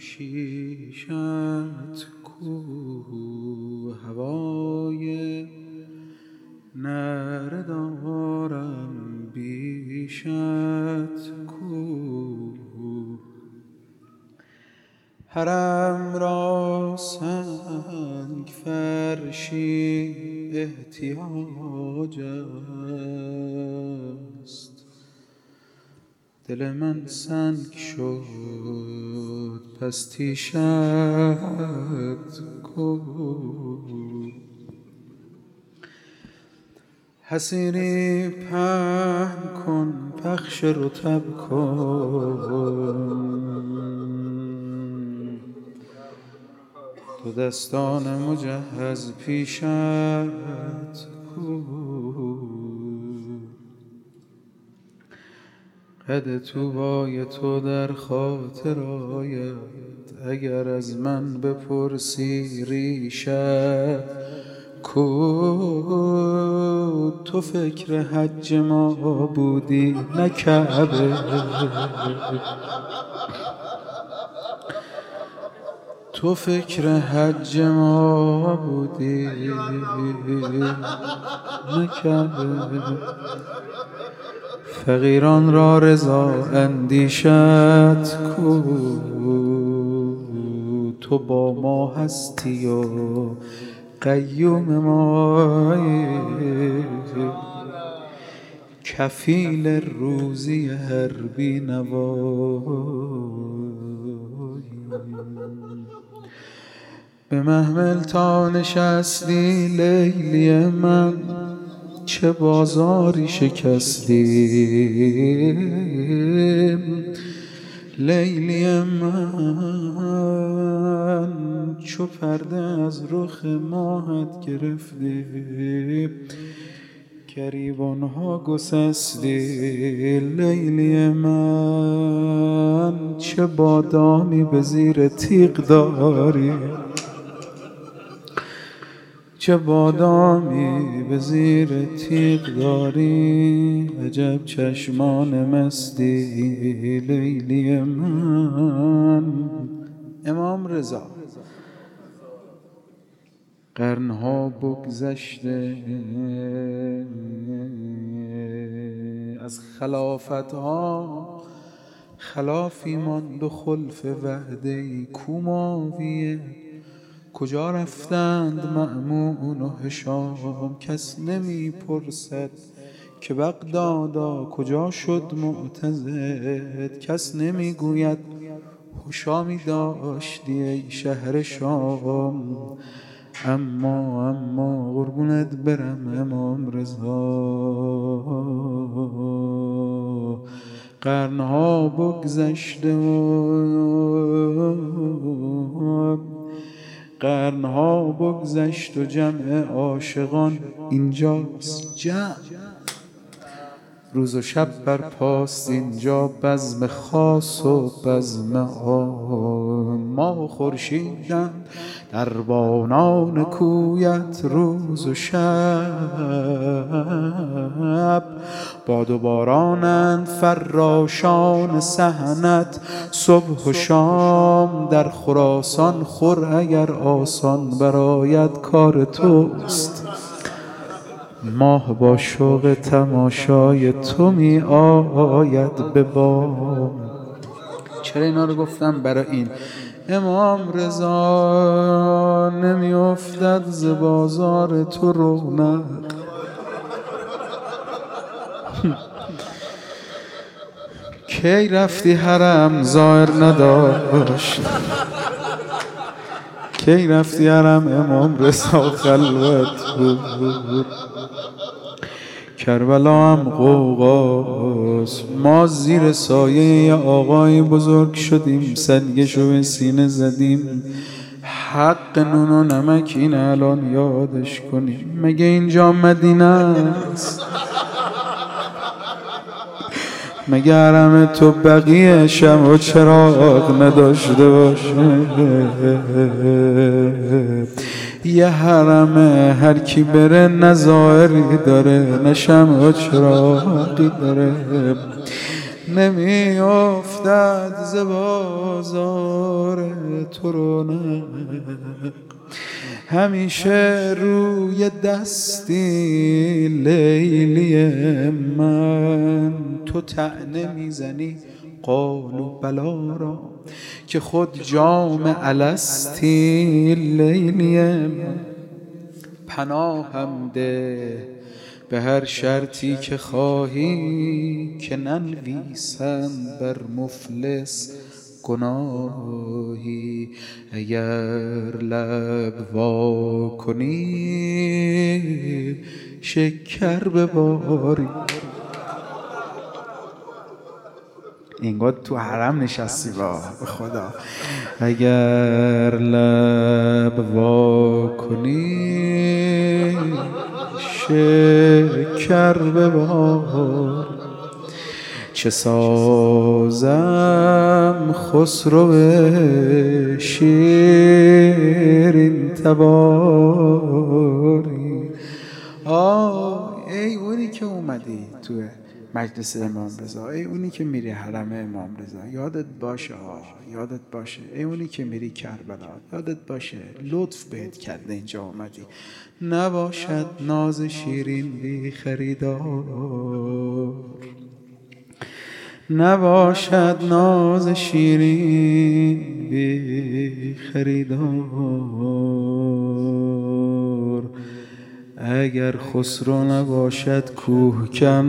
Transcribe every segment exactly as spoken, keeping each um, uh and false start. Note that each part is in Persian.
شیشت کو هوای نره دارم بیشت کو حرم را سنگ فرشی احتیاج است دل من سنگ شد پس تیشت کو حسیری پهن کن پخش رطب کن دو دستان مجهز پیشت کو قد طوبای تو در خاطر آید اگر از من بپرسی ریشت کو تو فکر حج ما بودی نه کعبه تو فکر حج ما بودی نه کعبه فقیران را رضا اندیشت کو تو با ما هستی و قیوم مایی کفیل روزی هر بینوایی به محمل تا نشستی لیلی من چه بازاری شکستی لیلی من چو پرده از رخ ماهت گرفتی گریبانها گسستی لیلی من چه بادامی به زیر تیغ داری چه بادامی به زیر تیغ داری عجب چشمان مستی لیلی من امام رضا قرنها بگذشته از خلافتها خلافی ماند و خلف وعده کو معاویه کجا رفتند مأمون و هشام کس نمی پرسد که بغدادا کجا شد معتضد کس نمی گوید هشامی داشتی ای شهر شام اما اما قربونت برم امام رضا قرنها بگذشته و قرنها بگذشت و جمع عاشقان اینجاست جمع روز و شب برپاست اینجا بزم خاص و بزم عام ماه و خورشیدند دربانان کویت روز و شب باد و بارانند فراشان صحنت صبح و شام در خراسان خور اگر آسان برآید کار توست ماه با شوق تماشای تو می آید به بام چرا اینا رو گفتم؟ برای این امام رضا نمی افتد ز بازار تو رونق کی رفتی حرم ظاهر نداشت کی رفتی حرم امام رضا خلوت بود کربلا هم قوقاست ما زیر سایه آقای بزرگ شدیم سنگشو به سینه زدیم حق نون و نمک این الان یادش کنیم مگه اینجا مدینه است مگه حرم تو بقیه شمع و چراغ نداشته باشه یه حرم هر کی بره نظاری داره نه شمع و چراغی داره نمی افتد ز بازار تو رونق، همیشه روی دستی لیلی من. تو طعنه میزنی قال و بلا را که خود جام الستی لیلی من. پناهم ده به هر شرطی که خواهی که ننویسم بر مفلس گناهی. اگر لب وا کنی شکر بباری. انگار تو حرم نشستی با به خدا. اگر لب وا کنی شکر ببار. چه سازم خسرو شیرین تباری. آه ای اونی که اومدی تو مجلس امام رضا، ای اونی که میری حرم امام رضا، یادت باشه ها، یادت باشه. ای اونی که میری کربلا، یادت باشه لطف بهت کرده اینجا اومدی. نباشد ناز شیرین بی خریدار، نباشد ناز شیرین بی خریدار. اگر خسرو نباشد کوهکن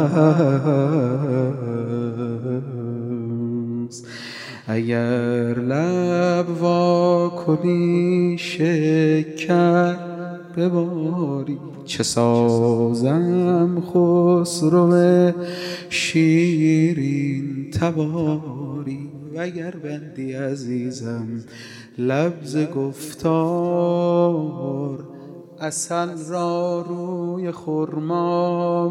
هست. اگر لب وا کنی شکر بباری. چه سازم خسرو شیرین تباری. وگر بندی عزیزم لبز گفتار، عسل را روی خرما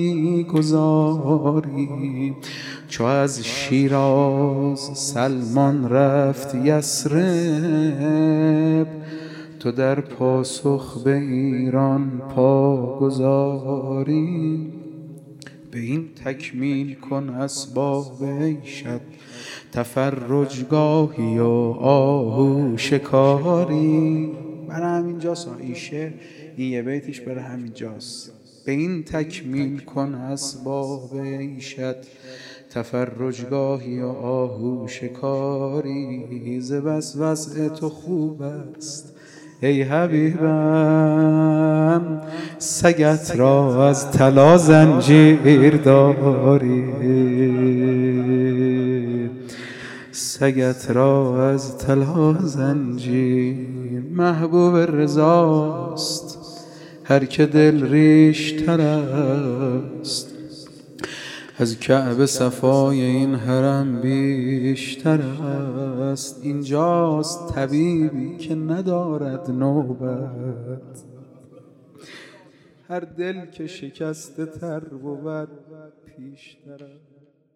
میگذاری. چو از شیراز سلمان رفت یثرب، تو در پاسخ به ایران پا گذاری. به این تکمیل کن اسباب عیشت، تفرجگاهی و آهو شکاری. برای همینجاست این شعر، این یه بیتش برای همینجاست. به این تکمیل کن اسباب عیشت، تفرجگاهی و آهو شکاری. ز بس وضع تو خوب است ای حبیبم، سگت را از طلا زنجیر داری. سگت را از طلا زنجیر. محبوب رضاست هر که دل ریش تر است، از کعبه صفای این حرم بیشتر است. اینجاست طبیبی که ندارد نوبت، هر دل که شکسته تر بود پیشتر است.